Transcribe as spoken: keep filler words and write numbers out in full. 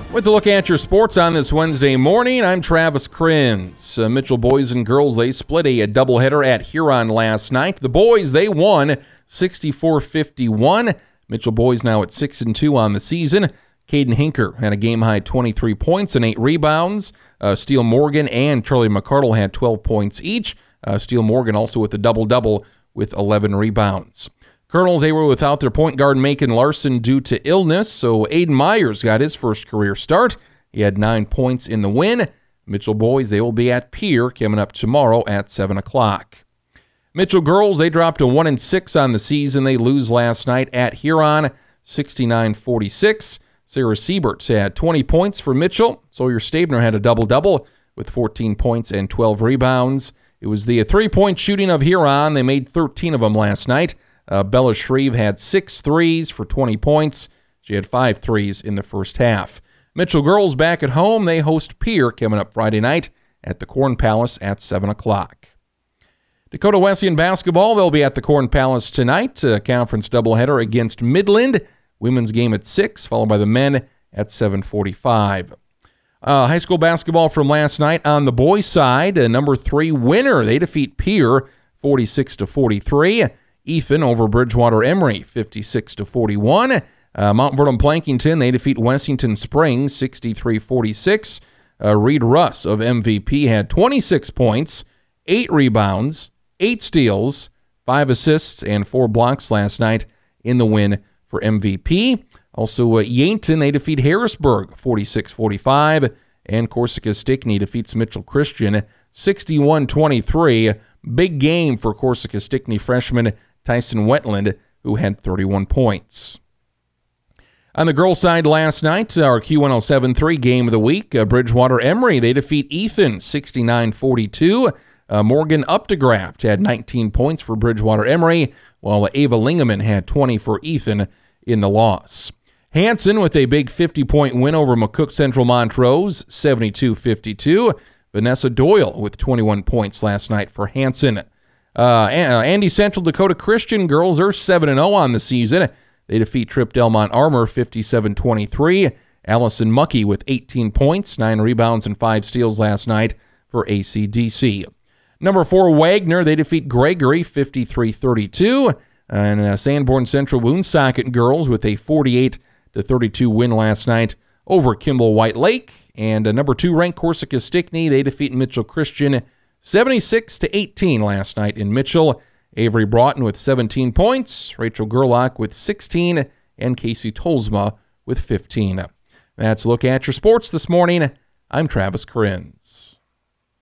With a look at your sports on this Wednesday morning, I'm Travis Krins. Uh, Mitchell boys and girls, they split a, a doubleheader at Huron last night. The boys, they won sixty-four fifty-one. Mitchell boys now at six and two on the season. Caden Hinker had a game-high twenty-three points and eight rebounds. Uh, Steele Morgan and Charlie McCardle had twelve points each. Uh, Steele Morgan also with a double-double with eleven rebounds. Colonels, they were without their point guard Macon Larson due to illness, so Aiden Myers got his first career start. He had nine points in the win. Mitchell boys, they will be at Pierre coming up tomorrow at seven o'clock. Mitchell girls, they dropped a one and six on the season. They lose last night at Huron, sixty-nine forty-six. Sarah Siebert had twenty points for Mitchell. Sawyer Stabner had a double-double with fourteen points and twelve rebounds. It was the three-point shooting of Huron. They made thirteen of them last night. Uh, Bella Shreve had six threes for twenty points. She had five threes in the first half. Mitchell girls back at home. They host Pierre coming up Friday night at the Corn Palace at seven o'clock. Dakota Wesleyan basketball, they'll be at the Corn Palace tonight. A conference doubleheader against Midland. Women's game at six, followed by the men at seven forty-five. Uh, high school basketball from last night on the boys' side. A number three winner. They defeat Pierre forty-six to forty-three. Ethan over Bridgewater Emory, fifty-six to forty-one. Uh, Mount Vernon Plankington, they defeat Wessington Springs, sixty-three forty-six. Uh, Reed Russ of M V P had twenty-six points, eight rebounds, eight steals, five assists, and four blocks last night in the win for M V P. Also, uh, Yankton, they defeat Harrisburg, forty-six forty-five. And Corsica Stickney defeats Mitchell Christian, sixty-one twenty-three. Big game for Corsica Stickney freshman Tyson Wetland, who had thirty-one points. On the girls' side last night, our Q one oh seven three game of the week, uh, Bridgewater Emory, they defeat Ethan sixty-nine forty-two. Uh, Morgan Updegraft had nineteen points for Bridgewater Emory, while Ava Lingaman had twenty for Ethan in the loss. Hanson with a big fifty-point win over McCook Central Montrose, seventy-two fifty-two. Vanessa Doyle with twenty-one points last night for Hanson. Uh, Andy Central Dakota Christian girls are seven and oh on the season. They defeat Trip Delmont Armor fifty-seven twenty-three. Allison Muckey with eighteen points, nine rebounds, and five steals last night for A C D C. Number four, Wagner, they defeat Gregory fifty-three thirty-two. And uh, Sanborn Central Woonsocket girls with a forty-eight to thirty-two win last night over Kimball White Lake. And uh, number two ranked Corsica Stickney, they defeat Mitchell Christian seventy-six to eighteen last night in Mitchell. Avery Broughton with seventeen points, Rachel Gerlach with sixteen, and Casey Tolsma with fifteen. That's a look at your sports this morning. I'm Travis Krins.